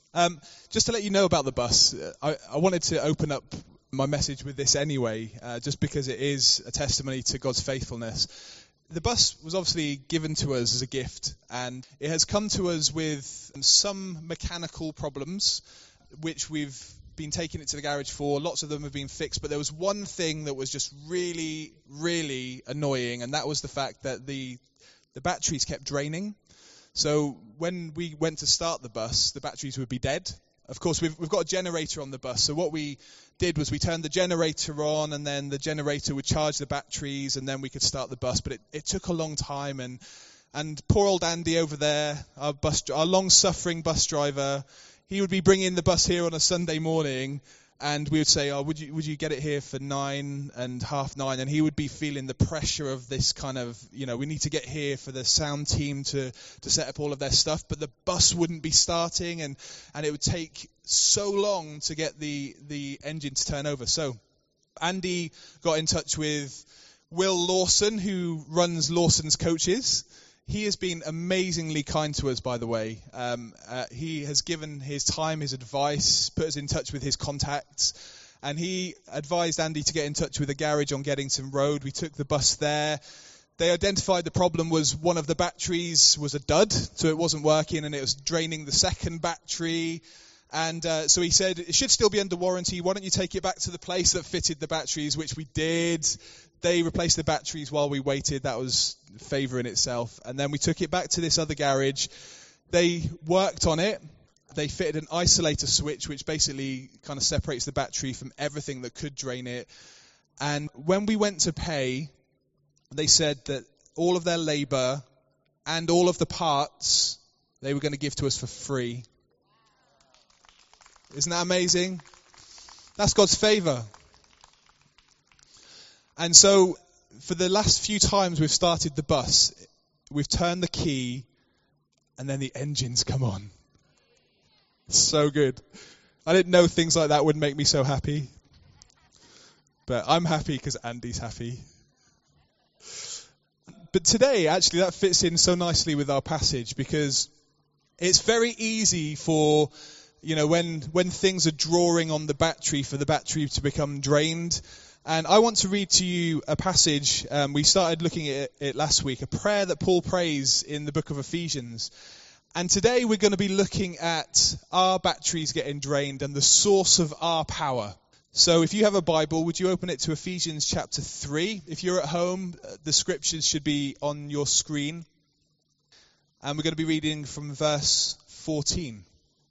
Just to let you know about the bus, I wanted to open up my message with this anyway, just because it is a testimony to God's faithfulness. The bus was obviously given to us as a gift, and it has come to us with some mechanical problems, which we've been taking it to the garage for. Lots of them have been fixed, but there was one thing that was just really, really annoying, and that was the fact that the batteries kept draining. So when we went to start the bus, the batteries would be dead. Of course, we've got a generator on the bus, so what we did was we turned the generator on, and then the generator would charge the batteries, and then we could start the bus. But it took a long time, and poor old Andy over there, our long-suffering bus driver, he would be bringing the bus here on a Sunday morning, and we would say, would you get it here for 9 and 9:30? And he would be feeling the pressure of this kind of, we need to get here for the sound team to set up all of their stuff. But the bus wouldn't be starting, and it would take so long to get the engine to turn over. So Andy got in touch with Will Lawson, who runs Lawson's Coaches. He has been amazingly kind to us, by the way. He has given his time, his advice, put us in touch with his contacts, and he advised Andy to get in touch with a garage on Geddington Road. We took the bus there. They identified the problem was one of the batteries was a dud, so it wasn't working, and it was draining the second battery. And so he said, it should still be under warranty. Why don't you take it back to the place that fitted the batteries, which we did. They replaced the batteries while we waited. That was a favour in itself. And then we took it back to this other garage. They worked on it. They fitted an isolator switch, which basically kind of separates the battery from everything that could drain it. And when we went to pay, they said that all of their labour and all of the parts they were going to give to us for free. Isn't that amazing? That's God's favour. And so, for the last few times we've started the bus, we've turned the key, and then the engines come on. So good. I didn't know things like that would make me so happy. But I'm happy because Andy's happy. But today, actually, that fits in so nicely with our passage, because it's very easy for, when things are drawing on the battery, for the battery to become drained. And I want to read to you a passage, we started looking at it last week, a prayer that Paul prays in the book of Ephesians. And today we're going to be looking at our batteries getting drained and the source of our power. So if you have a Bible, would you open it to Ephesians chapter 3? If you're at home, the scriptures should be on your screen. And we're going to be reading from verse 14.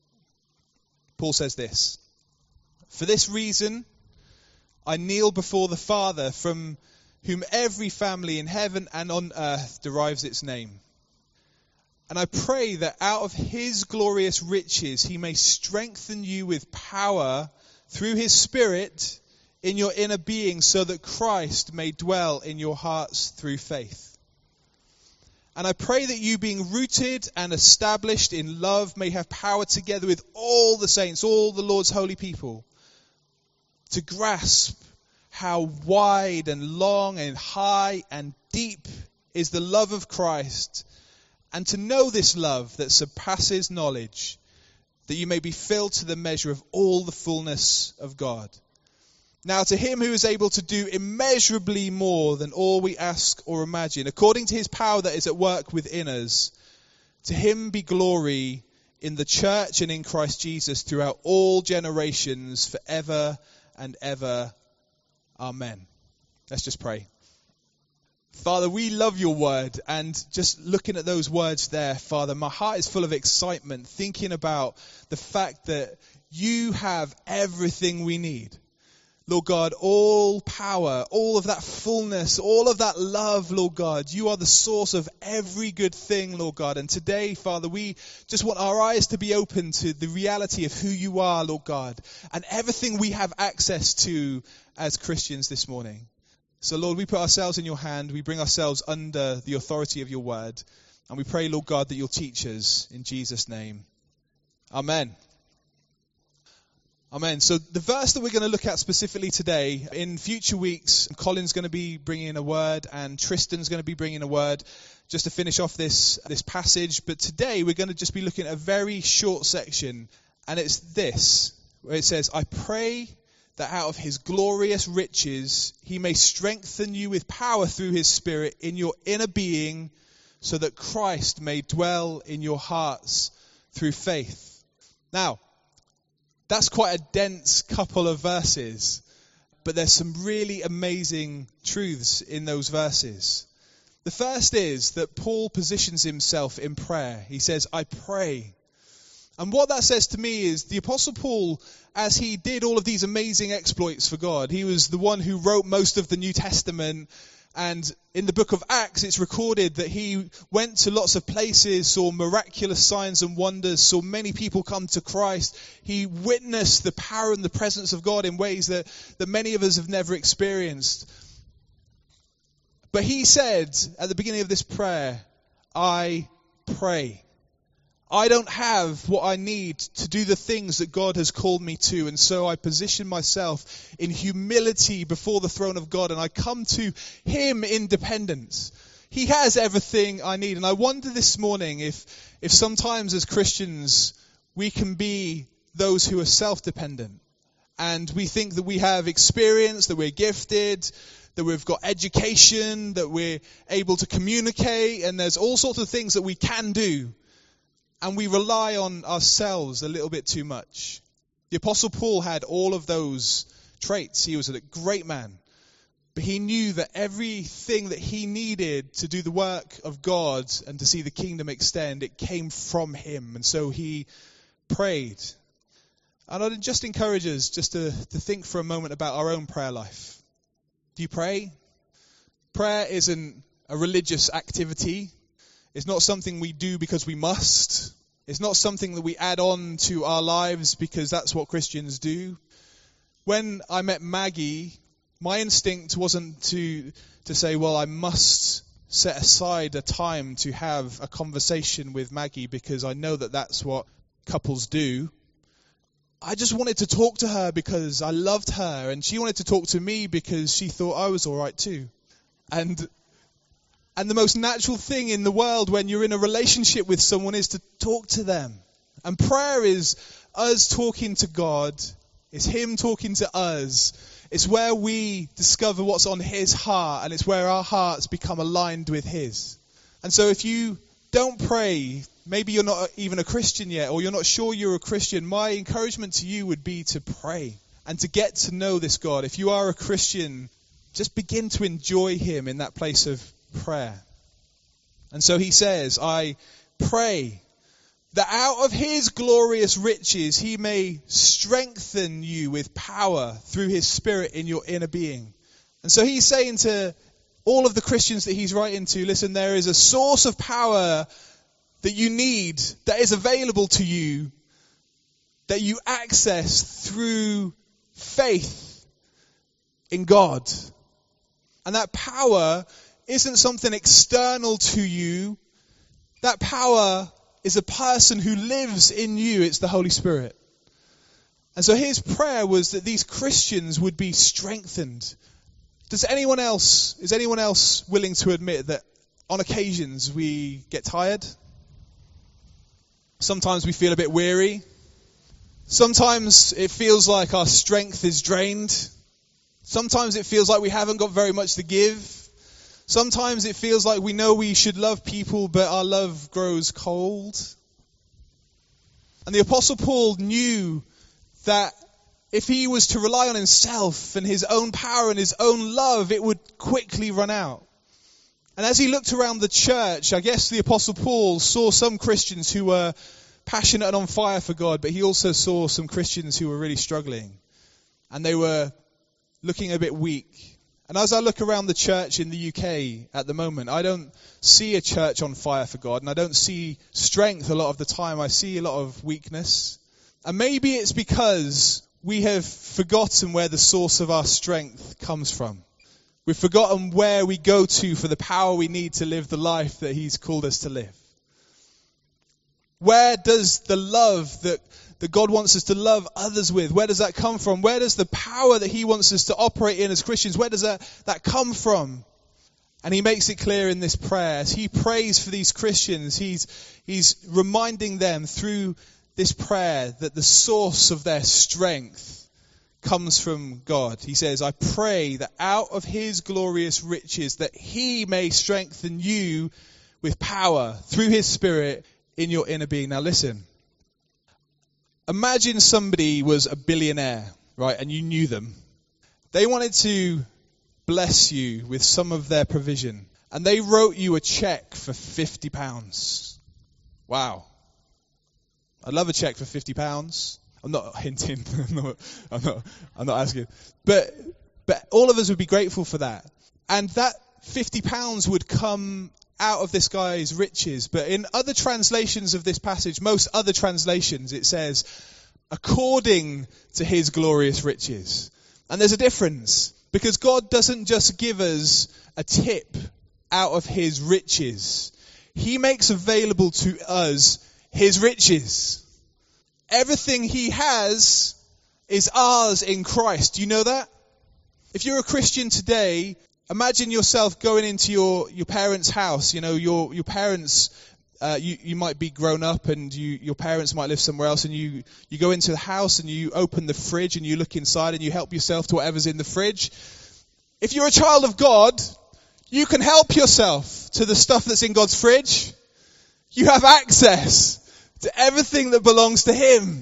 Paul says this: "For this reason I kneel before the Father, from whom every family in heaven and on earth derives its name. And I pray that out of his glorious riches he may strengthen you with power through his Spirit in your inner being, so that Christ may dwell in your hearts through faith. And I pray that you, being rooted and established in love, may have power together with all the saints, all the Lord's holy people, to grasp how wide and long and high and deep is the love of Christ, and to know this love that surpasses knowledge, that you may be filled to the measure of all the fullness of God. Now to him who is able to do immeasurably more than all we ask or imagine, according to his power that is at work within us, to him be glory in the church and in Christ Jesus throughout all generations, forever and ever. Amen." Let's just pray. Father, we love your word, and just looking at those words there, Father, my heart is full of excitement thinking about the fact that you have everything we need. Lord God, all power, all of that fullness, all of that love, Lord God, you are the source of every good thing, Lord God. And today, Father, we just want our eyes to be open to the reality of who you are, Lord God, and everything we have access to as Christians this morning. So, Lord, we put ourselves in your hand. We bring ourselves under the authority of your word. And we pray, Lord God, that you'll teach us in Jesus' name. Amen. Amen. So the verse that we're going to look at specifically today, in future weeks, Colin's going to be bringing a word and Tristan's going to be bringing a word just to finish off this passage. But today we're going to just be looking at a very short section. And it's this, where it says, I pray that out of his glorious riches he may strengthen you with power through his Spirit in your inner being, so that Christ may dwell in your hearts through faith. Now, that's quite a dense couple of verses, but there's some really amazing truths in those verses. The first is that Paul positions himself in prayer. He says, I pray. And what that says to me is the Apostle Paul, as he did all of these amazing exploits for God, he was the one who wrote most of the New Testament. And in the book of Acts, it's recorded that he went to lots of places, saw miraculous signs and wonders, saw many people come to Christ. He witnessed the power and the presence of God in ways that many of us have never experienced. But he said at the beginning of this prayer, I pray. I don't have what I need to do the things that God has called me to, and so I position myself in humility before the throne of God, and I come to him in dependence. He has everything I need, and I wonder this morning if sometimes as Christians we can be those who are self-dependent, and we think that we have experience, that we're gifted, that we've got education, that we're able to communicate, and there's all sorts of things that we can do. And we rely on ourselves a little bit too much. The Apostle Paul had all of those traits. He was a great man. But he knew that everything that he needed to do the work of God and to see the kingdom extend, it came from him. And so he prayed. And I'd just encourage us just to think for a moment about our own prayer life. Do you pray? Prayer isn't a religious activity. It's not something we do because we must. It's not something that we add on to our lives because that's what Christians do. When I met Maggie, my instinct wasn't to say, well, I must set aside a time to have a conversation with Maggie because I know that that's what couples do. I just wanted to talk to her because I loved her, and she wanted to talk to me because she thought I was all right too. And the most natural thing in the world when you're in a relationship with someone is to talk to them. And prayer is us talking to God. It's him talking to us. It's where we discover what's on his heart, and it's where our hearts become aligned with his. And so if you don't pray, maybe you're not even a Christian yet, or you're not sure you're a Christian, my encouragement to you would be to pray and to get to know this God. If you are a Christian, just begin to enjoy him in that place of prayer. And so he says, I pray that out of his glorious riches he may strengthen you with power through his Spirit in your inner being. And so he's saying to all of the Christians that he's writing to, listen, there is a source of power that you need, that is available to you, that you access through faith in God. And that power isn't something external to you. That power is a person who lives in you. It's the Holy Spirit. And so his prayer was that these Christians would be strengthened. Is anyone else willing to admit that on occasions we get tired? Sometimes we feel a bit weary. Sometimes it feels like our strength is drained. Sometimes it feels like we haven't got very much to give. Sometimes it feels like we know we should love people, but our love grows cold. And the Apostle Paul knew that if he was to rely on himself and his own power and his own love, it would quickly run out. And as he looked around the church, I guess the Apostle Paul saw some Christians who were passionate and on fire for God, but he also saw some Christians who were really struggling. And they were looking a bit weak. And as I look around the church in the UK at the moment, I don't see a church on fire for God, and I don't see strength a lot of the time. I see a lot of weakness. And maybe it's because we have forgotten where the source of our strength comes from. We've forgotten where we go to for the power we need to live the life that he's called us to live. Where does the love that God wants us to love others with, where does that come from? Where does the power that he wants us to operate in as Christians, where does that come from? And he makes it clear in this prayer. As he prays for these Christians, he's reminding them through this prayer that the source of their strength comes from God. He says, I pray that out of his glorious riches that he may strengthen you with power through his Spirit in your inner being. Now listen, imagine somebody was a billionaire, right, and you knew them. They wanted to bless you with some of their provision, and they wrote you a check for £50. Wow. I'd love a check for £50. I'm not hinting. I'm not asking. But all of us would be grateful for that. And that £50 would come out of this guy's riches. But in other translations of this passage, most other translations, it says, according to his glorious riches. And there's a difference. Because God doesn't just give us a tip out of his riches. He makes available to us his riches. Everything he has is ours in Christ. Do you know that? If you're a Christian today, imagine yourself going into your parents' house. You know, your parents, you might be grown up and your parents might live somewhere else, and you go into the house and you open the fridge and you look inside and you help yourself to whatever's in the fridge. If you're a child of God, you can help yourself to the stuff that's in God's fridge. You have access to everything that belongs to him.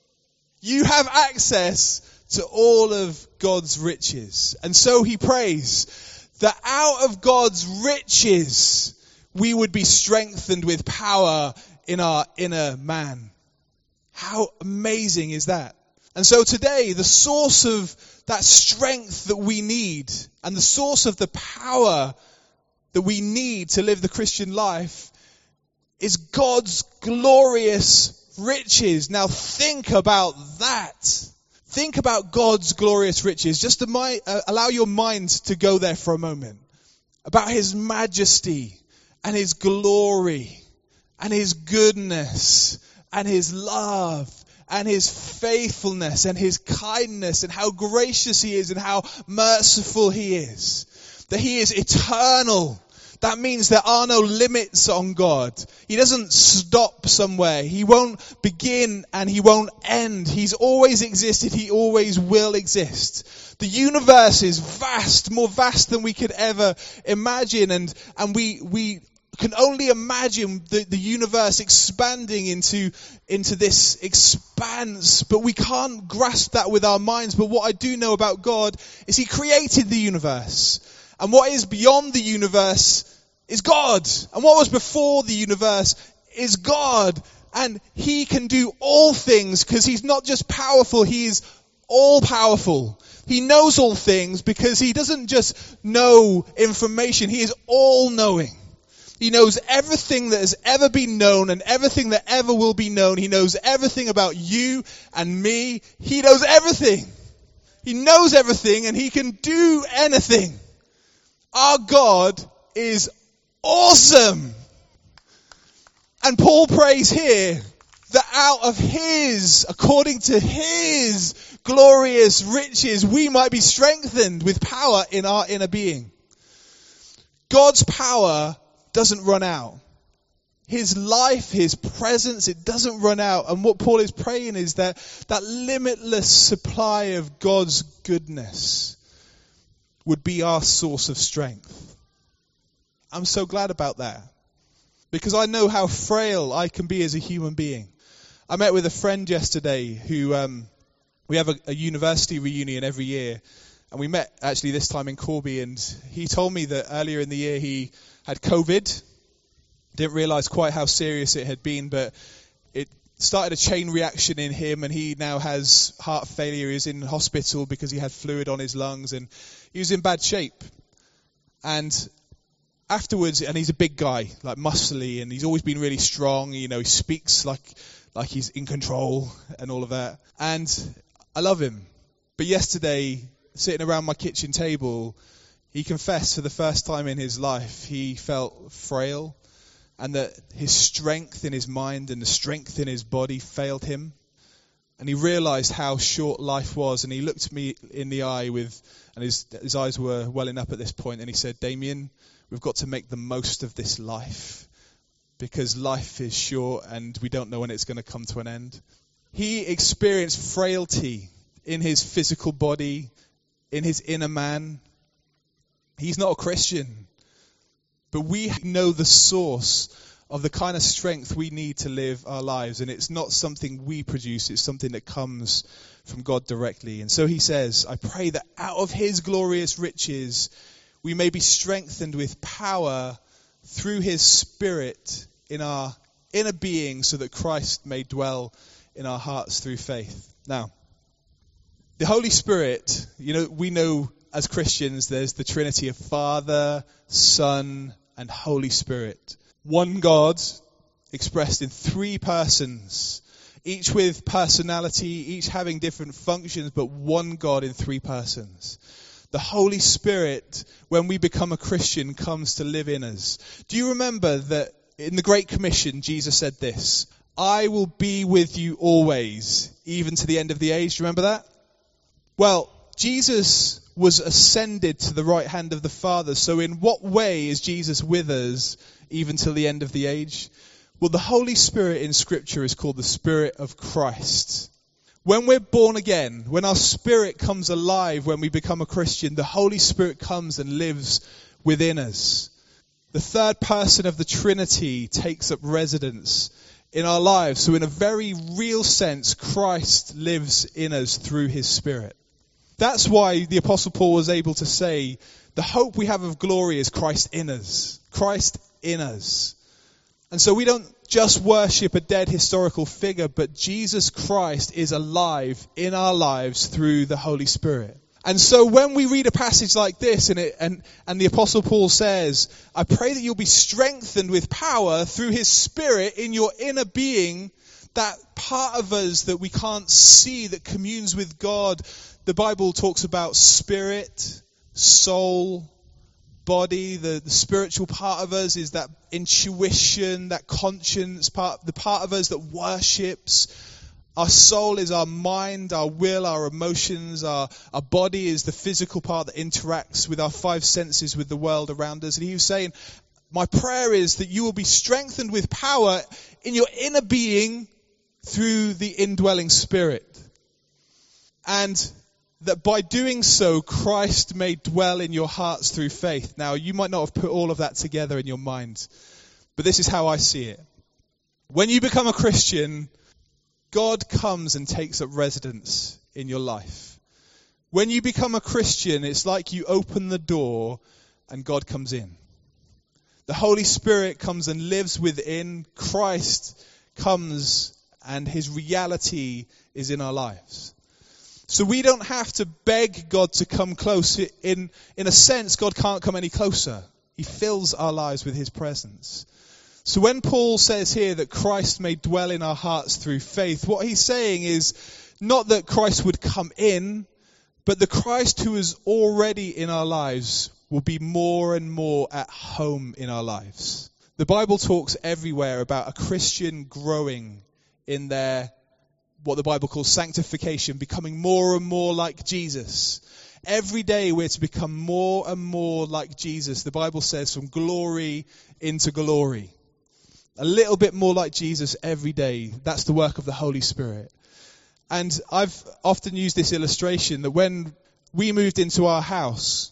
You have access to all of God's riches. And so he prays that out of God's riches we would be strengthened with power in our inner man. How amazing is that? And so today, the source of that strength that we need and the source of the power that we need to live the Christian life is God's glorious riches. Now think about that. Think about God's glorious riches. Just allow your mind to go there for a moment. About his majesty and his glory and his goodness and his love and his faithfulness and his kindness and how gracious he is and how merciful he is. That he is eternal. That means there are no limits on God. He doesn't stop somewhere. He won't begin and he won't end. He's always existed. He always will exist. The universe is vast, more vast than we could ever imagine. And we can only imagine the universe expanding into this expanse. But we can't grasp that with our minds. But what I do know about God is he created the universe. And what is beyond the universe is God. And what was before the universe is God. And he can do all things because he's not just powerful, he is all powerful. He knows all things because he doesn't just know information, he is all knowing. He knows everything that has ever been known and everything that ever will be known. He knows everything about you and me. He knows everything. He knows everything and he can do anything. Our God is awesome. And Paul prays here that out of according to his glorious riches, we might be strengthened with power in our inner being. God's power doesn't run out. His life, his presence, it doesn't run out. And what Paul is praying is that limitless supply of God's goodness would be our source of strength. I'm so glad about that. Because I know how frail I can be as a human being. I met with a friend yesterday who, we have a university reunion every year. And we met actually this time in Corby. And he told me that earlier in the year he had COVID. Didn't realize quite how serious it had been, but it started a chain reaction in him, and he now has heart failure. He's in hospital because he had fluid on his lungs, and he was in bad shape. And afterwards, and he's a big guy, like muscly, and he's always been really strong. You know, he speaks like he's in control and all of that. And I love him. But yesterday, sitting around my kitchen table, he confessed for the first time in his life he felt frail. And that his strength in his mind and the strength in his body failed him. And he realized how short life was. And he looked me in the eye and his eyes were welling up at this point. And he said, Damien, we've got to make the most of this life because life is short and we don't know when it's going to come to an end. He experienced frailty in his physical body, in his inner man. He's not a Christian, but we know the source of the kind of strength we need to live our lives, and it's not something we produce, it's something that comes from God directly. And so he says, I pray that out of his glorious riches we may be strengthened with power through his Spirit in our inner being, so that Christ may dwell in our hearts through faith. Now, the Holy Spirit, we know as Christians there's the Trinity of Father, Son, and Holy Spirit. One God expressed in three persons, each with personality, each having different functions, but one God in three persons. The Holy Spirit, when we become a Christian, comes to live in us. Do you remember that in the Great Commission, Jesus said this, I will be with you always, even to the end of the age? Do you remember that? Well, Jesus was ascended to the right hand of the Father. So in what way is Jesus with us even till the end of the age? Well, the Holy Spirit in Scripture is called the Spirit of Christ. When we're born again, when our spirit comes alive, when we become a Christian, the Holy Spirit comes and lives within us. The third person of the Trinity takes up residence in our lives. So in a very real sense, Christ lives in us through his Spirit. That's why the Apostle Paul was able to say, the hope we have of glory is Christ in us. Christ in us. And so we don't just worship a dead historical figure, but Jesus Christ is alive in our lives through the Holy Spirit. And so when we read a passage like this, and the Apostle Paul says, I pray that you'll be strengthened with power through his Spirit in your inner being, that part of us that we can't see, that communes with God. The Bible talks about spirit, soul, body. The spiritual part of us is that intuition, that conscience part, the part of us that worships. Our soul is our mind, our will, our emotions. Our body is the physical part that interacts with our five senses, with the world around us. And he was saying, my prayer is that you will be strengthened with power in your inner being through the indwelling Spirit. And that by doing so, Christ may dwell in your hearts through faith. Now, you might not have put all of that together in your mind, but this is how I see it. When you become a Christian, God comes and takes up residence in your life. When you become a Christian, it's like you open the door and God comes in. The Holy Spirit comes and lives within. Christ comes and his reality is in our lives. So we don't have to beg God to come close. In a sense, God can't come any closer. He fills our lives with his presence. So when Paul says here that Christ may dwell in our hearts through faith, what he's saying is not that Christ would come in, but the Christ who is already in our lives will be more and more at home in our lives. The Bible talks everywhere about a Christian growing in their what the Bible calls sanctification, becoming more and more like Jesus. Every day we're to become more and more like Jesus. The Bible says from glory into glory. A little bit more like Jesus every day. That's the work of the Holy Spirit. And I've often used this illustration that when we moved into our house,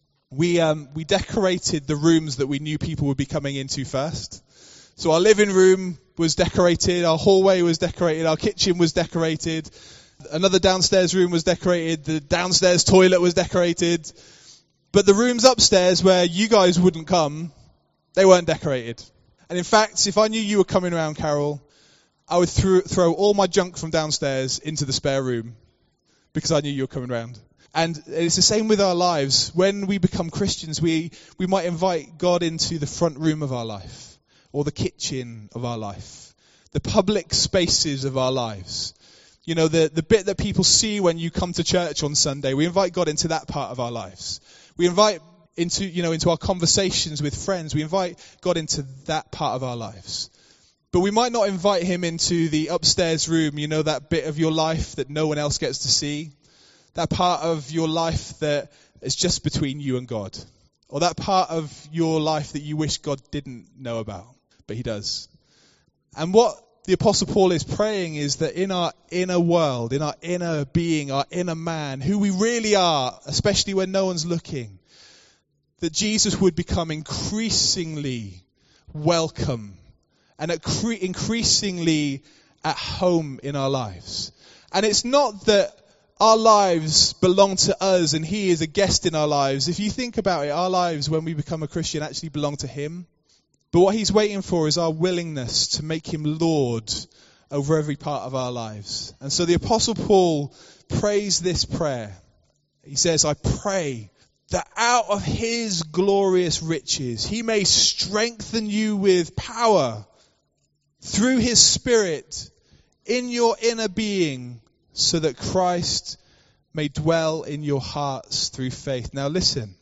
we decorated the rooms that we knew people would be coming into first. So our living room was decorated, our hallway was decorated, our kitchen was decorated, another downstairs room was decorated, the downstairs toilet was decorated. But the rooms upstairs where you guys wouldn't come, they weren't decorated. And in fact, if I knew you were coming around, Carol, I would throw all my junk from downstairs into the spare room because I knew you were coming around. And it's the same with our lives. When we become Christians, we might invite God into the front room of our life, or the kitchen of our life, the public spaces of our lives. You know, the bit that people see when you come to church on Sunday. We invite God into that part of our lives. We invite into our conversations with friends. We invite God into that part of our lives. But we might not invite him into the upstairs room, that bit of your life that no one else gets to see. That part of your life that is just between you and God. Or that part of your life that you wish God didn't know about. but he does. And what the Apostle Paul is praying is that in our inner world, in our inner being, our inner man, who we really are, especially when no one's looking, that Jesus would become increasingly welcome and increasingly at home in our lives. And it's not that our lives belong to us and he is a guest in our lives. If you think about it, our lives when we become a Christian actually belong to him. But what he's waiting for is our willingness to make him Lord over every part of our lives. And so the Apostle Paul prays this prayer. He says, I pray that out of his glorious riches he may strengthen you with power through his Spirit in your inner being, so that Christ may dwell in your hearts through faith. Now listen.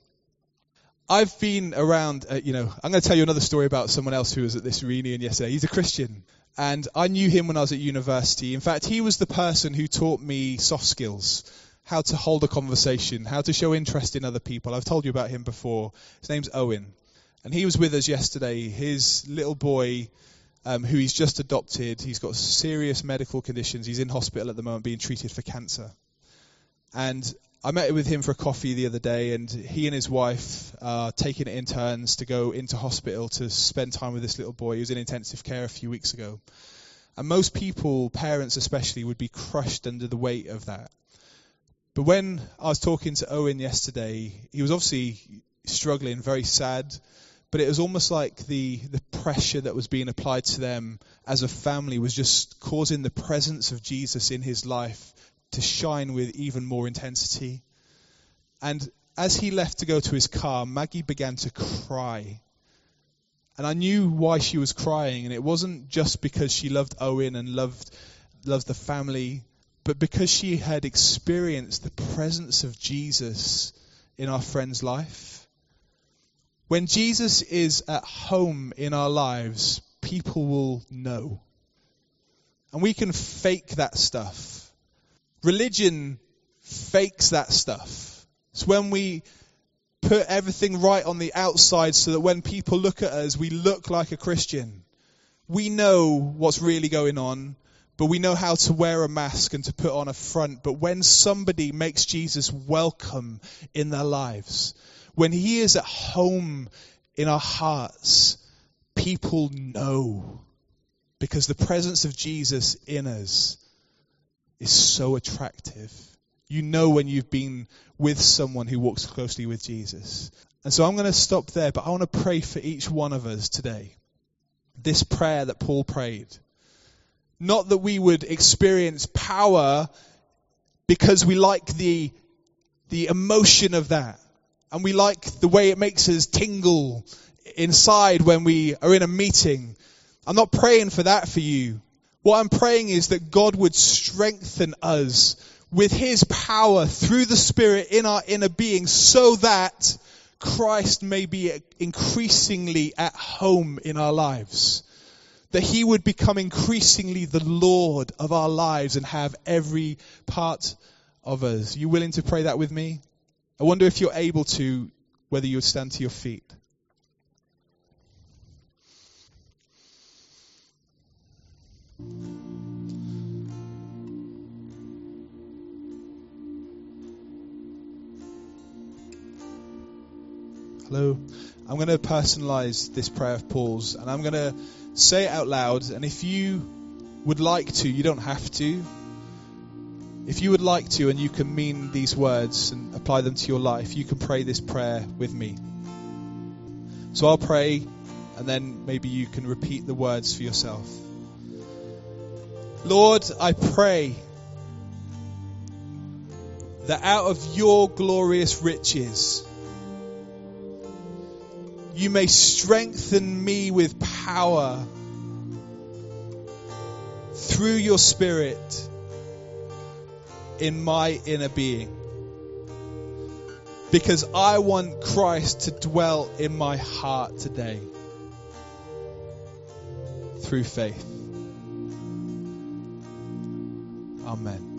I've been around, I'm going to tell you another story about someone else who was at this reunion yesterday. He's a Christian, and I knew him when I was at university. In fact, he was the person who taught me soft skills, how to hold a conversation, how to show interest in other people. I've told you about him before. His name's Owen, and he was with us yesterday. His little boy, who he's just adopted, he's got serious medical conditions. He's in hospital at the moment being treated for cancer. And I met with him for a coffee the other day, and he and his wife are taking it in turns to go into hospital to spend time with this little boy. He was in intensive care a few weeks ago. And most people, parents especially, would be crushed under the weight of that. But when I was talking to Owen yesterday, he was obviously struggling, very sad, but it was almost like the pressure that was being applied to them as a family was just causing the presence of Jesus in his life to shine with even more intensity. And as he left to go to his car, Maggie began to cry. And I knew why she was crying, and it wasn't just because she loved Owen and loved the family, but because she had experienced the presence of Jesus in our friend's life. When Jesus is at home in our lives, people will know. And we can fake that stuff. Religion fakes that stuff. It's when we put everything right on the outside so that when people look at us, we look like a Christian. We know what's really going on, but we know how to wear a mask and to put on a front. But when somebody makes Jesus welcome in their lives, when he is at home in our hearts, people know, because the presence of Jesus in us is so attractive. You know when you've been with someone who walks closely with Jesus. And so I'm going to stop there, but I want to pray for each one of us today. This prayer that Paul prayed. Not that we would experience power because we like the emotion of that. And we like the way it makes us tingle inside when we are in a meeting. I'm not praying for that for you. What I'm praying is that God would strengthen us with his power through the Spirit in our inner being, so that Christ may be increasingly at home in our lives. That he would become increasingly the Lord of our lives and have every part of us. Are you willing to pray that with me? I wonder if you're able to, whether you would stand to your feet. Hello. I'm going to personalize this prayer of Paul's, and I'm going to say it out loud. And if you would like to, you don't have to. If you would like to, and you can mean these words and apply them to your life, you can pray this prayer with me. So I'll pray, and then maybe you can repeat the words for yourself. Lord, I pray that out of your glorious riches, you may strengthen me with power through your Spirit in my inner being. Because I want Christ to dwell in my heart today through faith. Amen.